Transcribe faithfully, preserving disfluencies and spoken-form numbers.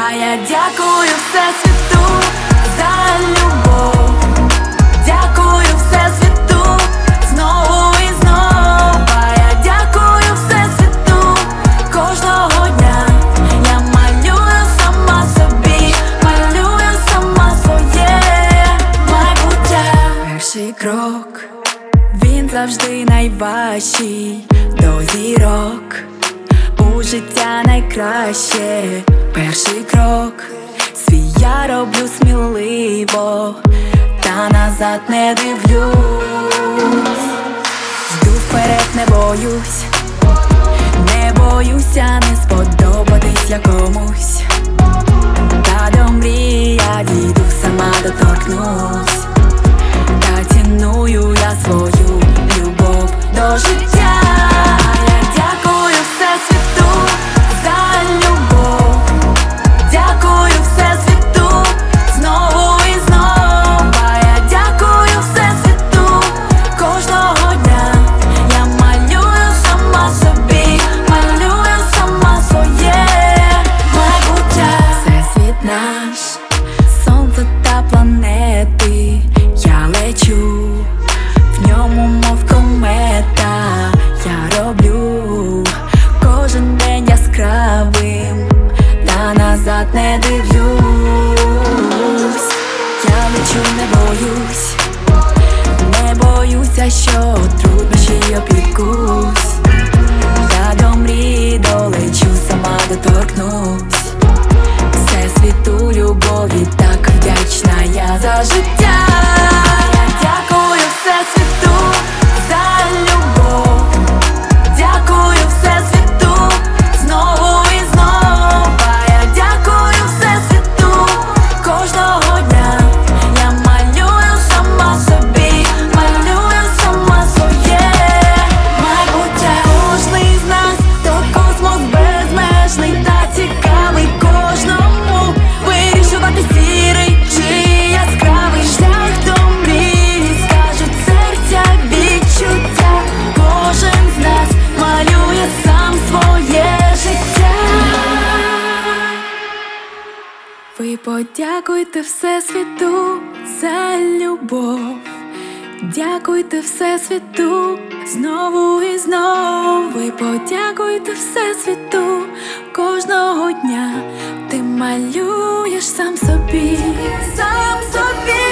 А я дякую Всесвіту за любов, дякую Всесвіту знову і знову. А я дякую Всесвіту кожного дня. Я малюю сама собі, малюю сама своє майбуття. Перший крок, він завжди найважчий, до зірок у життя найкраще. Перший крок свій я роблю сміливо, та назад не дивлюсь. Йду вперед, не боюсь, не боюся не сподобатись якомусь. Та до мрій я дійду, сама доторкнусь. Та ціную я свою любов до життя. А я дякую Всесвіту за любов, дякую Всесвіту знову і знову. А я дякую Всесвіту кожного дня. Я малюю сама собі, малюю сама своє майбуття. Всесвіт наш, сонце та планети, я лечу в ньому, мов комета. Я роблю кожен день яскравим, та назад не дивлюсь. Я лечу, не боюсь, не боюся, що труднощі опікусь. Та до мрії долечу, сама доторкнусь. Всесвіту любові так вдячна я за життя. Я дякую Всесвіту за любов, дякую Всесвіту знову і знову. А я дякую Всесвіту кожного дня. Я малюю сама собі, малюю сама своє майбуття. Кожний з нас то космос безмежний та цікавий кожному. Вирішувати сірий чи яскравий шлях до мрії, скажуть серця відчуття. Кожен з нас малює сам своє життя. Ви подякуйте Всесвіту за любов, дякуйте Всесвіту знову і знову. Ви подякуйте Всесвіту кожного дня. Ти малюєш сам собі, сам собі.